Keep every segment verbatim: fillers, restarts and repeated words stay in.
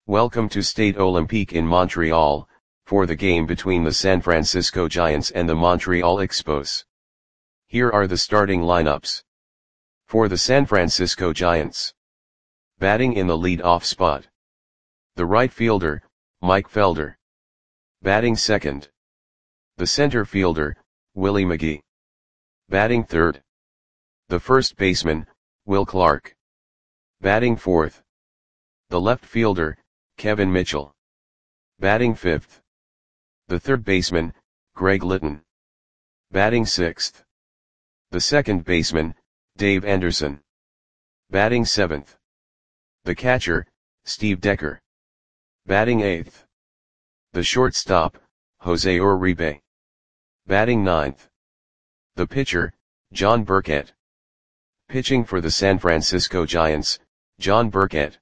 Welcome to Stade Olympique in Montreal, for the game between the San Francisco Giants and the Montreal Expos. Here are the starting lineups. For the San Francisco Giants. Batting in the lead-off spot. The right fielder, Mike Felder. Batting second. The center fielder, Willie McGee. Batting third. The first baseman, Will Clark. Batting fourth. The left fielder, Kevin Mitchell. Batting fifth. The third baseman, Greg Litton. Batting sixth. The second baseman, Dave Anderson. Batting seventh. The catcher, Steve Decker. Batting eighth. The shortstop, Jose Uribe. Batting ninth. The pitcher, John Burkett. Pitching for the San Francisco Giants, John Burkett.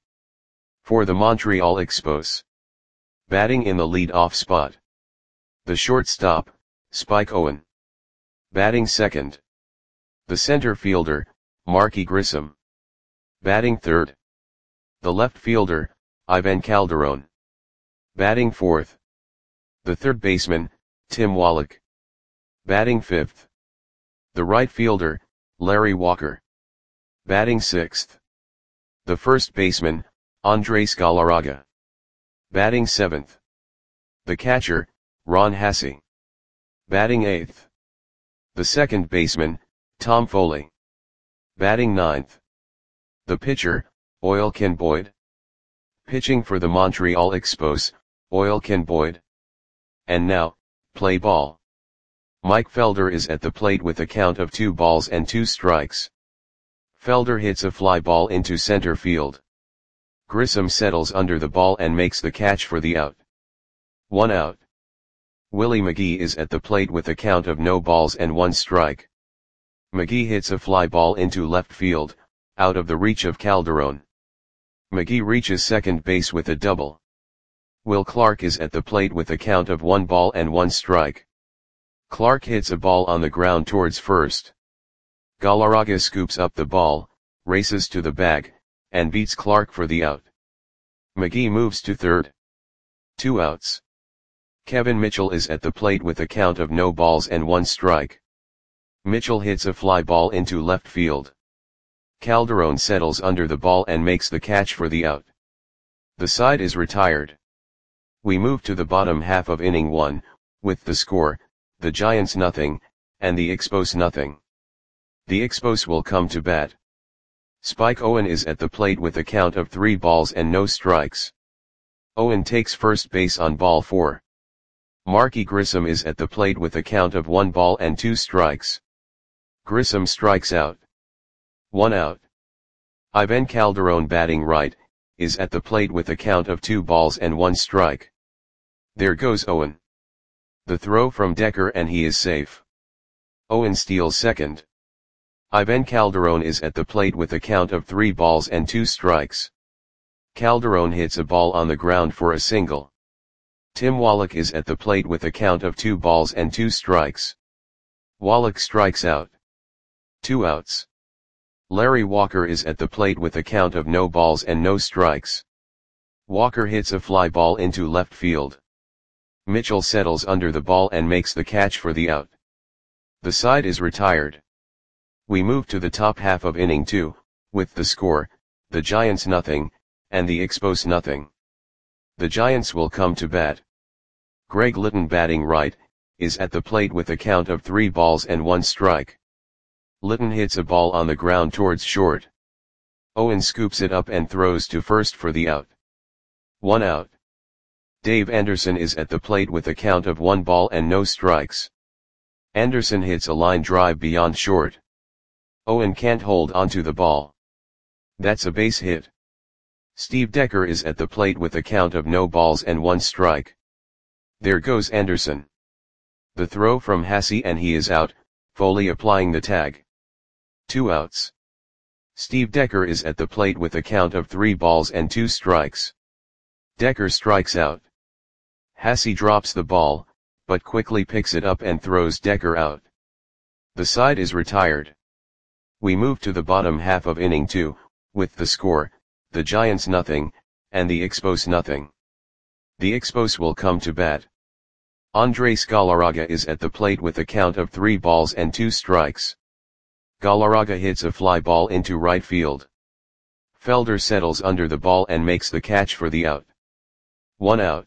For the Montreal Expos. Batting in the lead-off spot. The shortstop, Spike Owen. Batting second. The center fielder, Marky Grissom. Batting third. The left fielder, Ivan Calderon. Batting fourth. The third baseman, Tim Wallach. Batting fifth. The right fielder, Larry Walker. Batting sixth. The first baseman, Andres Galarraga. Batting seventh. The catcher, Ron Hassey. Batting eighth. The second baseman, Tom Foley. Batting ninth. The pitcher, Oil Ken Boyd. Pitching for the Montreal Expos, Oil Ken Boyd. And now, play ball. Mike Felder is at the plate with a count of two balls and two strikes. Felder hits a fly ball into center field. Grissom settles under the ball and makes the catch for the out. One out. Willie McGee is at the plate with a count of no balls and one strike. McGee hits a fly ball into left field, out of the reach of Calderon. McGee reaches second base with a double. Will Clark is at the plate with a count of one ball and one strike. Clark hits a ball on the ground towards first. Galarraga scoops up the ball, races to the bag, and beats Clark for the out. McGee moves to third. Two outs. Kevin Mitchell is at the plate with a count of no balls and one strike. Mitchell hits a fly ball into left field. Calderon settles under the ball and makes the catch for the out. The side is retired. We move to the bottom half of inning one, with the score, the Giants nothing, and the Expos nothing. The Expos will come to bat. Spike Owen is at the plate with a count of three balls and no strikes. Owen takes first base on ball four. Marky Grissom is at the plate with a count of one ball and two strikes. Grissom strikes out. One out. Ivan Calderon, batting right, is at the plate with a count of two balls and one strike. There goes Owen. The throw from Decker and he is safe. Owen steals second. Ivan Calderon is at the plate with a count of three balls and two strikes. Calderon hits a ball on the ground for a single. Tim Wallach is at the plate with a count of two balls and two strikes. Wallach strikes out. Two outs. Larry Walker is at the plate with a count of no balls and no strikes. Walker hits a fly ball into left field. Mitchell settles under the ball and makes the catch for the out. The side is retired. We move to the top half of inning two, with the score, the Giants nothing, and the Expos nothing. The Giants will come to bat. Greg Litton, batting right, is at the plate with a count of three balls and one strike. Litton hits a ball on the ground towards short. Owen scoops it up and throws to first for the out. One out. Dave Anderson is at the plate with a count of one ball and no strikes. Anderson hits a line drive beyond short. Owen can't hold onto the ball. That's a base hit. Steve Decker is at the plate with a count of no balls and one strike. There goes Anderson. The throw from Hassey and he is out, Foley applying the tag. Two outs. Steve Decker is at the plate with a count of three balls and two strikes. Decker strikes out. Hassey drops the ball, but quickly picks it up and throws Decker out. The side is retired. We move to the bottom half of inning two, with the score, the Giants nothing, and the Expos nothing. The Expos will come to bat. Andres Galarraga is at the plate with a count of three balls and two strikes. Galarraga hits a fly ball into right field. Felder settles under the ball and makes the catch for the out. One out.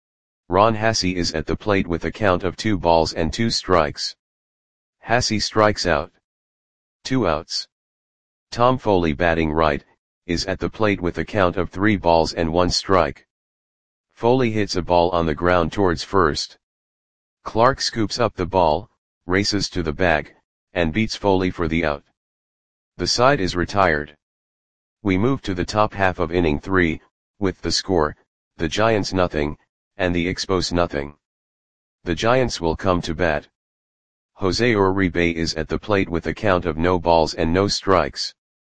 Ron Hassey is at the plate with a count of two balls and two strikes. Hassey strikes out. Two outs. Tom Foley, batting right, is at the plate with a count of three balls and one strike. Foley hits a ball on the ground towards first. Clark scoops up the ball, races to the bag, and beats Foley for the out. The side is retired. We move to the top half of inning three, with the score, the Giants nothing, and the Expos nothing. The Giants will come to bat. Jose Uribe is at the plate with a count of no balls and no strikes.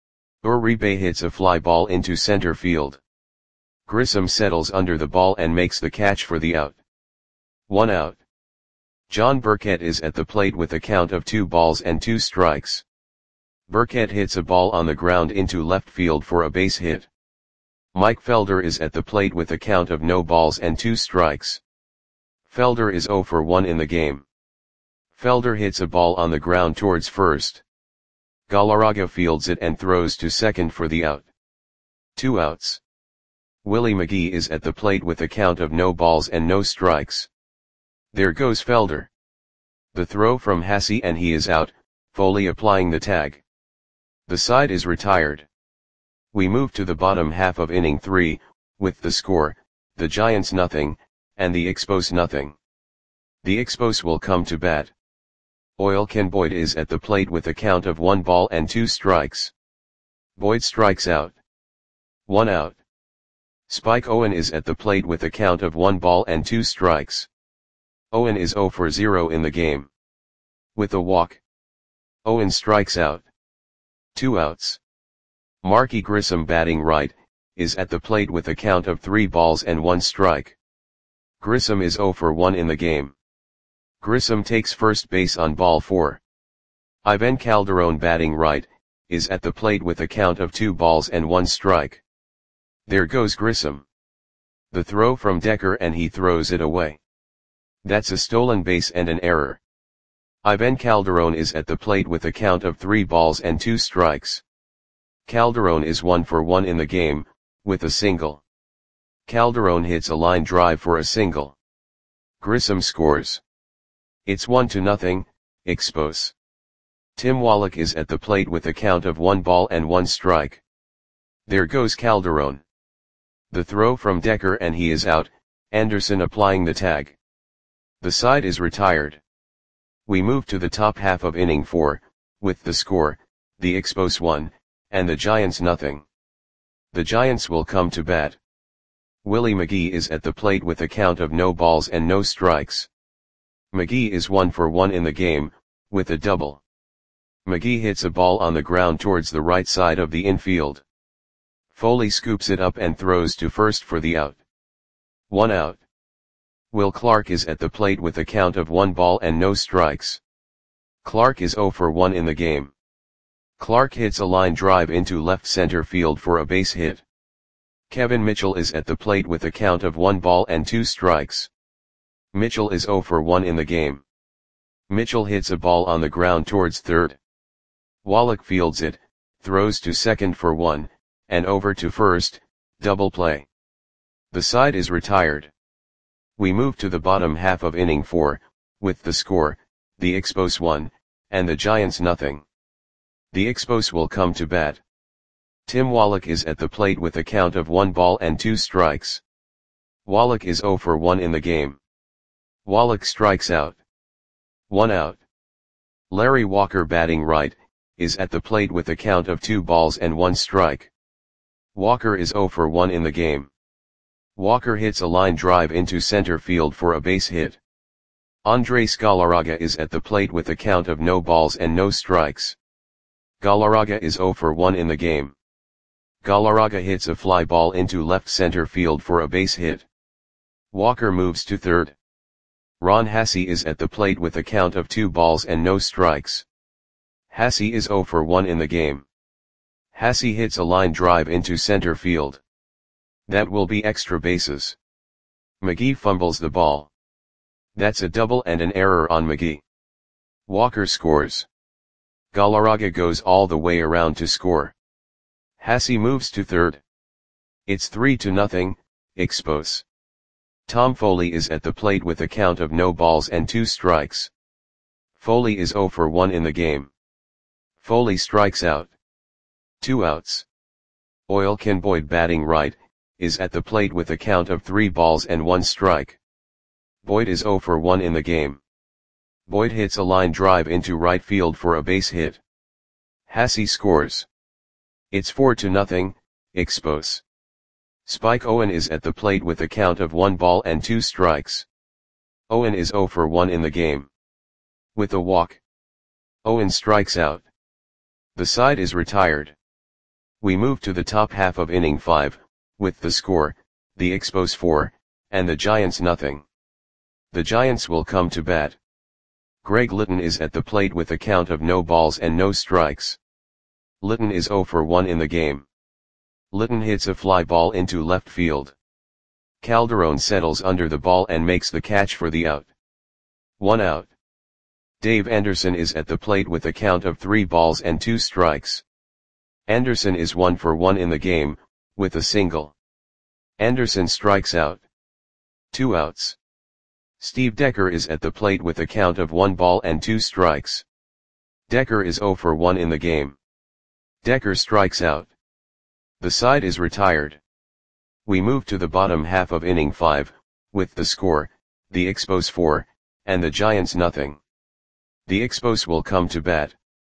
Uribe hits a fly ball into center field. Grissom settles under the ball and makes the catch for the out. One out. John Burkett is at the plate with a count of two balls and two strikes. Burkett hits a ball on the ground into left field for a base hit. Mike Felder is at the plate with a count of no balls and two strikes. Felder is zero for one in the game. Felder hits a ball on the ground towards first. Galarraga fields it and throws to second for the out. Two outs. Willie McGee is at the plate with a count of no balls and no strikes. There goes Felder. The throw from Hassey and he is out, Foley applying the tag. The side is retired. We move to the bottom half of inning three, with the score, the Giants nothing, and the Expos nothing. The Expos will come to bat. Oil Ken Boyd is at the plate with a count of one ball and two strikes. Boyd strikes out. One out. Spike Owen is at the plate with a count of one ball and two strikes. Owen is zero for zero in the game. With a walk. Owen strikes out. Two outs. Marky Grissom, batting right, is at the plate with a count of three balls and one strike. Grissom is zero for one in the game. Grissom takes first base on ball four. Ivan Calderon, batting right, is at the plate with a count of two balls and one strike. There goes Grissom. The throw from Decker and he throws it away. That's a stolen base and an error. Ivan Calderon is at the plate with a count of three balls and two strikes. Calderon is one for one in the game, with a single. Calderon hits a line drive for a single. Grissom scores. It's one to nothing, Expos. Tim Wallach is at the plate with a count of one ball and one strike. There goes Calderon. The throw from Decker and he is out, Anderson applying the tag. The side is retired. We move to the top half of inning four, with the score, the Expos one, and the Giants nothing. The Giants will come to bat. Willie McGee is at the plate with a count of no balls and no strikes. McGee is one for one in the game, with a double. McGee hits a ball on the ground towards the right side of the infield. Foley scoops it up and throws to first for the out. One out. Will Clark is at the plate with a count of one ball and no strikes. Clark is zero for one in the game. Clark hits a line drive into left center field for a base hit. Kevin Mitchell is at the plate with a count of one ball and two strikes. Mitchell is zero for one in the game. Mitchell hits a ball on the ground towards third. Wallach fields it, throws to second for one, and over to first, double play. The side is retired. We move to the bottom half of inning four, with the score, the Expos one, and the Giants nothing. The Expos will come to bat. Tim Wallach is at the plate with a count of one ball and two strikes. Wallach is zero for one in the game. Wallach strikes out. One out. Larry Walker, batting right, is at the plate with a count of two balls and one strike. Walker is zero for one in the game. Walker hits a line drive into center field for a base hit. Andres Galarraga is at the plate with a count of no balls and no strikes. Galarraga is zero for one in the game. Galarraga hits a fly ball into left center field for a base hit. Walker moves to third. Ron Hassey is at the plate with a count of two balls and no strikes. Hassey is zero for one in the game. Hassey hits a line drive into center field. That will be extra bases. McGee fumbles the ball. That's a double and an error on McGee. Walker scores. Galarraga goes all the way around to score. Hasse moves to third. It's three to nothing, Expos. Tom Foley is at the plate with a count of no balls and two strikes. Foley is zero for one in the game. Foley strikes out. Two outs. Oilkin Boyd, batting right, is at the plate with a count of three balls and one strike. Boyd is zero for one in the game. Boyd hits a line drive into right field for a base hit. Hasse scores. It's four to nothing, Expos. Spike Owen is at the plate with a count of one ball and two strikes. Owen is zero for one in the game. With a walk, Owen strikes out. The side is retired. We move to the top half of inning five, with the score, the Expos four, and the Giants nothing. The Giants will come to bat. Greg Litton is at the plate with a count of no balls and no strikes. Litton is zero for one in the game. Litton hits a fly ball into left field. Calderon settles under the ball and makes the catch for the out. One out. Dave Anderson is at the plate with a count of three balls and two strikes. Anderson is one for one in the game, with a single. Anderson strikes out. Two outs. Steve Decker is at the plate with a count of one ball and two strikes. Decker is zero for one in the game. Decker strikes out. The side is retired. We move to the bottom half of inning five, with the score, the Expos four, and the Giants nothing. The Expos will come to bat.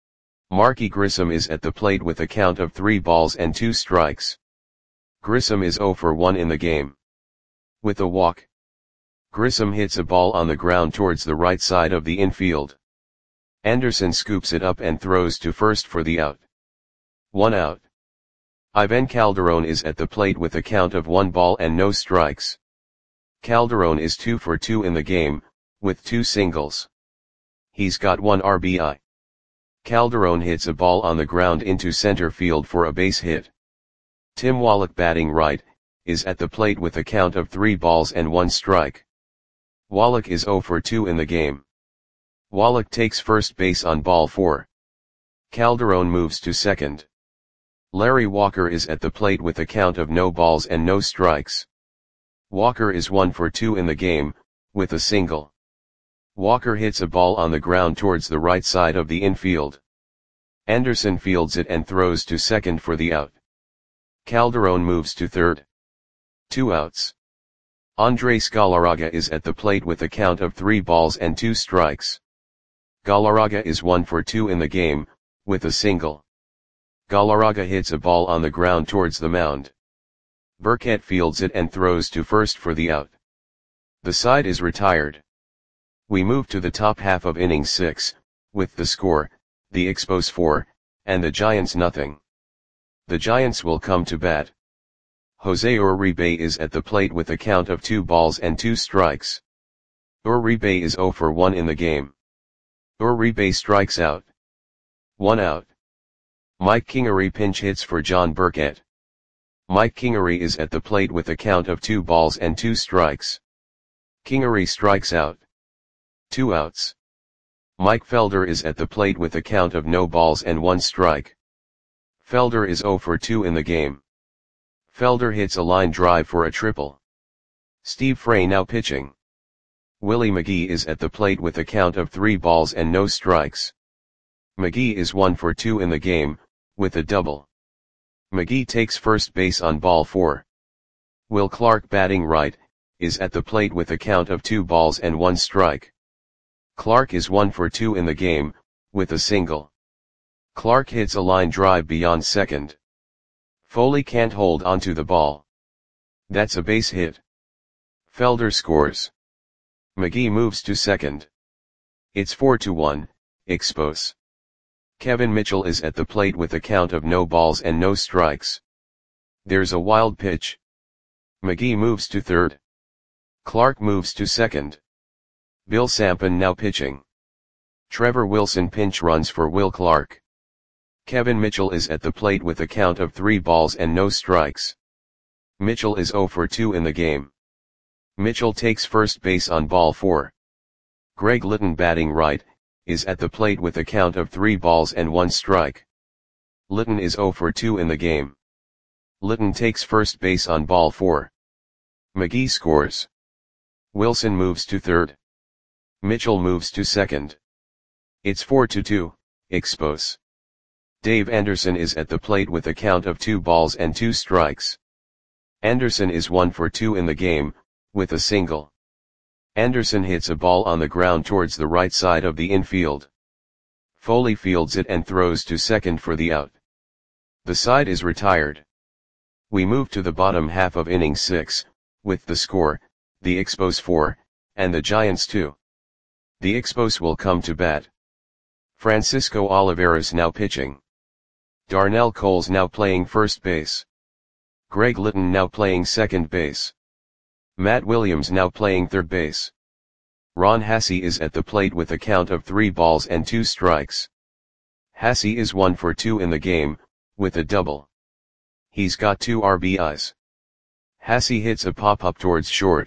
Marky Grissom is at the plate with a count of three balls and two strikes. Grissom is zero for one in the game. With a walk, Grissom hits a ball on the ground towards the right side of the infield. Anderson scoops it up and throws to first for the out. One out. Ivan Calderon is at the plate with a count of one ball and no strikes. Calderon is two for two in the game, with two singles. He's got one R B I. Calderon hits a ball on the ground into center field for a base hit. Tim Wallach, batting right, is at the plate with a count of three balls and one strike. Wallach is zero for two in the game. Wallach takes first base on ball four. Calderon moves to second. Larry Walker is at the plate with a count of no balls and no strikes. Walker is one for two in the game, with a single. Walker hits a ball on the ground towards the right side of the infield. Anderson fields it and throws to second for the out. Calderon moves to third. Two outs. Andres Galarraga is at the plate with a count of three balls and two strikes. Galarraga is one for two in the game, with a single. Galarraga hits a ball on the ground towards the mound. Burkett fields it and throws to first for the out. The side is retired. We move to the top half of inning six, with the score, the Expos four, and the Giants nothing. The Giants will come to bat. Jose Uribe is at the plate with a count of two balls and two strikes. Uribe is zero for one in the game. Uribe strikes out. One out. Mike Kingery pinch hits for John Burkett. Mike Kingery is at the plate with a count of two balls and two strikes. Kingery strikes out. Two outs. Mike Felder is at the plate with a count of no balls and one strike. Felder is zero for two in the game. Felder hits a line drive for a triple. Steve Frey now pitching. Willie McGee is at the plate with a count of three balls and no strikes. McGee is one for two in the game, with a double. McGee takes first base on ball four. Will Clark, batting right, is at the plate with a count of two balls and one strike. Clark is one for two in the game, with a single. Clark hits a line drive beyond second. Foley can't hold onto the ball. That's a base hit. Felder scores. McGee moves to second. It's four to one, Expos. Kevin Mitchell is at the plate with a count of no balls and no strikes. There's a wild pitch. McGee moves to third. Clark moves to second. Bill Sampson now pitching. Trevor Wilson pinch runs for Will Clark. Kevin Mitchell is at the plate with a count of three balls and no strikes. Mitchell is zero for two in the game. Mitchell takes first base on ball four. Greg Litton, batting right, is at the plate with a count of three balls and one strike. Litton is zero for two in the game. Litton takes first base on ball four. McGee scores. Wilson moves to third. Mitchell moves to second. It's four to two, Expos. Dave Anderson is at the plate with a count of two balls and two strikes. Anderson is one for two in the game, with a single. Anderson hits a ball on the ground towards the right side of the infield. Foley fields it and throws to second for the out. The side is retired. We move to the bottom half of inning six, with the score, the Expos four, and the Giants two. The Expos will come to bat. Francisco Olivares now pitching. Darnell Coles now playing first base. Greg Litton now playing second base. Matt Williams now playing third base. Ron Hassey is at the plate with a count of three balls and two strikes. Hassey is one for two in the game, with a double. He's got two R B Is. Hassey hits a pop-up towards short.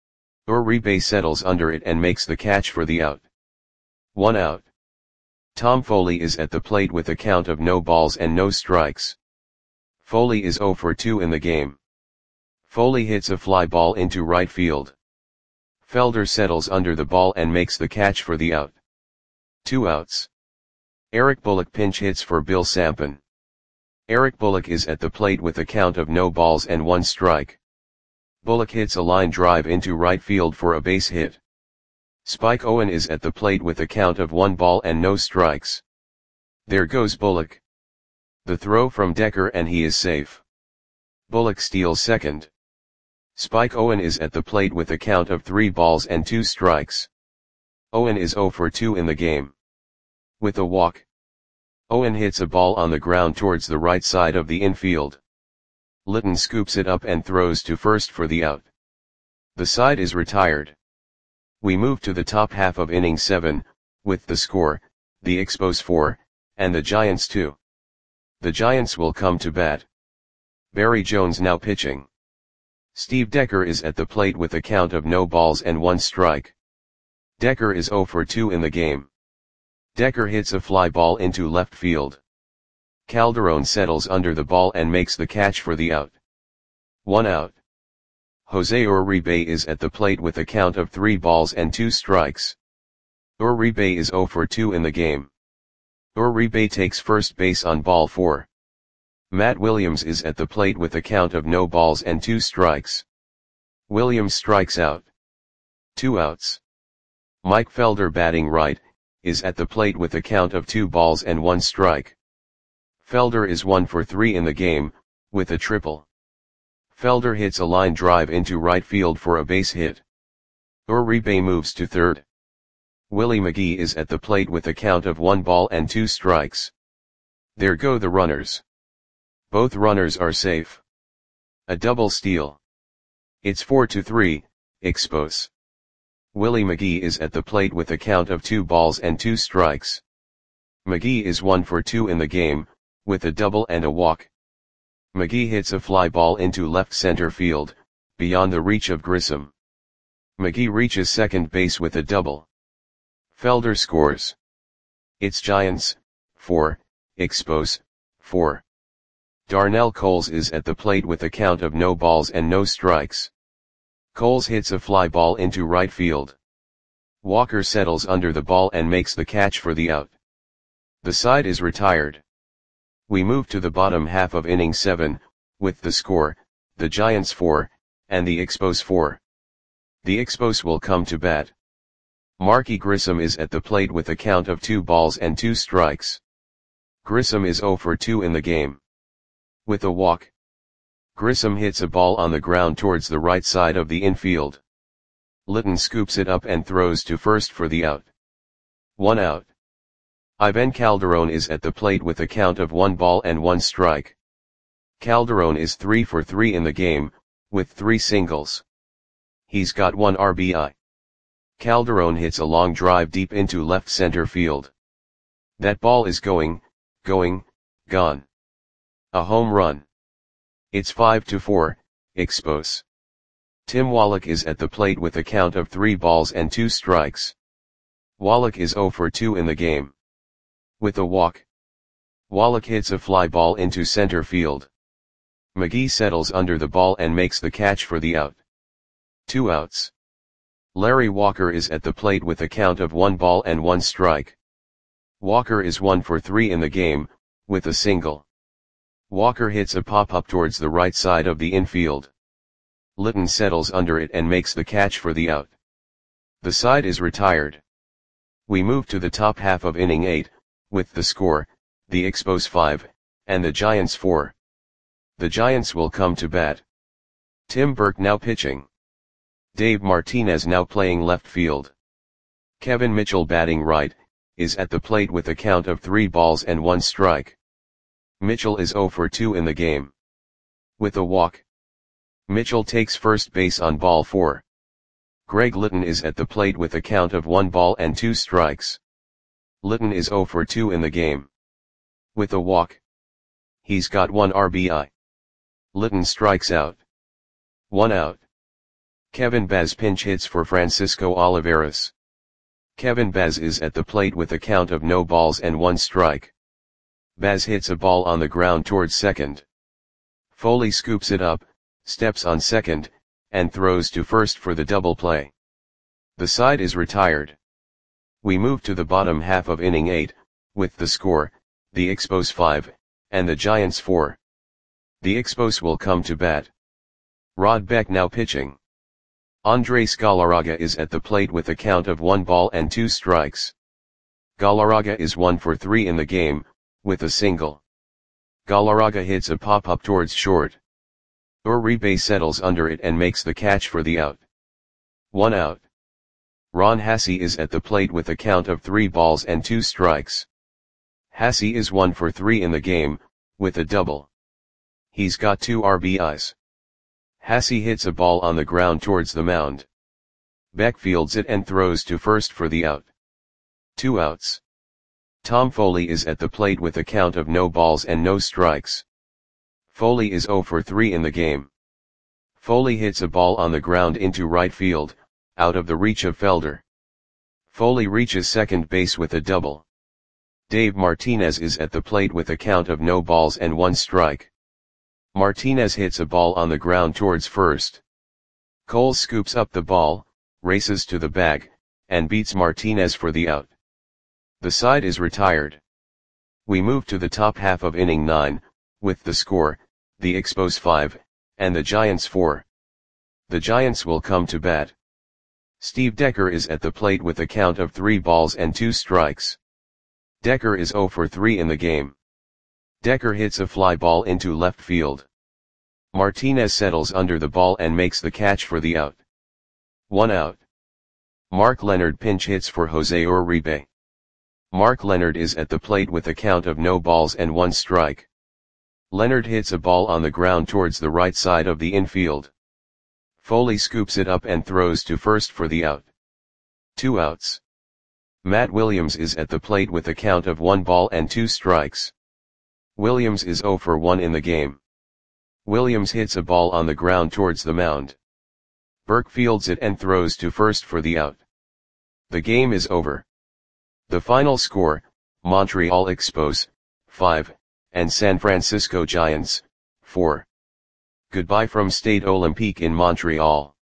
Uribe settles under it and makes the catch for the out. One out. Tom Foley is at the plate with a count of no balls and no strikes. Foley is zero for two in the game. Foley hits a fly ball into right field. Felder settles under the ball and makes the catch for the out. Two outs. Eric Bullock pinch hits for Bill Sampson. Eric Bullock is at the plate with a count of no balls and one strike. Bullock hits a line drive into right field for a base hit. Spike Owen is at the plate with a count of one ball and no strikes. There goes Bullock. The throw from Decker and he is safe. Bullock steals second. Spike Owen is at the plate with a count of three balls and two strikes. Owen is zero for two in the game. With a walk. Owen hits a ball on the ground towards the right side of the infield. Litton scoops it up and throws to first for the out. The side is retired. We move to the top half of inning seven, with the score, the Expos four, and the Giants two. The Giants will come to bat. Barry Jones now pitching. Steve Decker is at the plate with a count of no balls and one strike. Decker is zero for two in the game. Decker hits a fly ball into left field. Calderon settles under the ball and makes the catch for the out. One out. Jose Uribe is at the plate with a count of three balls and two strikes. Uribe is zero for two in the game. Uribe takes first base on ball four. Matt Williams is at the plate with a count of no balls and two strikes. Williams strikes out. Two outs. Mike Felder, batting right, is at the plate with a count of two balls and one strike. Felder is one for three in the game, with a triple. Felder hits a line drive into right field for a base hit. Uribe moves to third. Willie McGee is at the plate with a count of one ball and two strikes. There go the runners. Both runners are safe. A double steal. It's four to three, Expos. Willie McGee is at the plate with a count of two balls and two strikes. McGee is one for two in the game, with a double and a walk. McGee hits a fly ball into left center field, beyond the reach of Grissom. McGee reaches second base with a double. Felder scores. It's Giants, four, Expos, four. Darnell Coles is at the plate with a count of no balls and no strikes. Coles hits a fly ball into right field. Walker settles under the ball and makes the catch for the out. The side is retired. We move to the bottom half of inning seven, with the score, the Giants four, and the Expos four. The Expos will come to bat. Marky Grissom is at the plate with a count of two balls and two strikes. Grissom is zero for two in the game. With a walk. Grissom hits a ball on the ground towards the right side of the infield. Litton scoops it up and throws to first for the out. One out. Ivan Calderon is at the plate with a count of one ball and one strike. Calderon is three for three in the game, with three singles. He's got one R B I. Calderon hits a long drive deep into left center field. That ball is going, going, gone. A home run. It's five to four, Expos. Tim Wallach is at the plate with a count of three balls and two strikes. Wallach is zero for two in the game. With a walk, Wallach hits a fly ball into center field. McGee settles under the ball and makes the catch for the out. Two outs. Larry Walker is at the plate with a count of one ball and one strike. Walker is one for three in the game, with a single. Walker hits a pop-up towards the right side of the infield. Litton settles under it and makes the catch for the out. The side is retired. We move to the top half of inning eight, with the score, the Expos five, and the Giants four. The Giants will come to bat. Tim Burke now pitching. Dave Martinez now playing left field. Kevin Mitchell batting right, is at the plate with a count of three balls and one strike. Mitchell is zero for two in the game. With a walk, Mitchell takes first base on ball four. Greg Litton is at the plate with a count of one ball and two strikes. Litton is zero for two in the game. With a walk, he's got one R B I. Litton strikes out. One out. Kevin Baz pinch hits for Francisco Olivares. Kevin Baz is at the plate with a count of no balls and one strike. Baz hits a ball on the ground towards second. Foley scoops it up, steps on second, and throws to first for the double play. The side is retired. We move to the bottom half of inning eight, with the score, the Expos five, and the Giants four. The Expos will come to bat. Rod Beck now pitching. Andres Galarraga is at the plate with a count of one ball and two strikes. Galarraga is one for three in the game, with a single. Galarraga hits a pop-up towards short. Uribe settles under it and makes the catch for the out. One out. Ron Hassey is at the plate with a count of three balls and two strikes. Hassey is one for three in the game, with a double. He's got two R B Is. Hassey hits a ball on the ground towards the mound. Beck fields it and throws to first for the out. Two outs. Tom Foley is at the plate with a count of no balls and no strikes. Foley is zero for three in the game. Foley hits a ball on the ground into right field, out of the reach of Felder. Foley reaches second base with a double. Dave Martinez is at the plate with a count of no balls and one strike. Martinez hits a ball on the ground towards first. Cole scoops up the ball, races to the bag, and beats Martinez for the out. The side is retired. We move to the top half of inning nine, with the score, the Expos five, and the Giants four. The Giants will come to bat. Steve Decker is at the plate with a count of three balls and two strikes. Decker is zero for three in the game. Decker hits a fly ball into left field. Martinez settles under the ball and makes the catch for the out. One out. Mark Leonard pinch hits for Jose Uribe. Mark Leonard is at the plate with a count of no balls and one strike. Leonard hits a ball on the ground towards the right side of the infield. Foley scoops it up and throws to first for the out. Two outs. Matt Williams is at the plate with a count of one ball and two strikes. Williams is zero for one in the game. Williams hits a ball on the ground towards the mound. Burke fields it and throws to first for the out. The game is over. The final score, Montreal Expos, five, and San Francisco Giants, four. Goodbye from Stade Olympique in Montreal.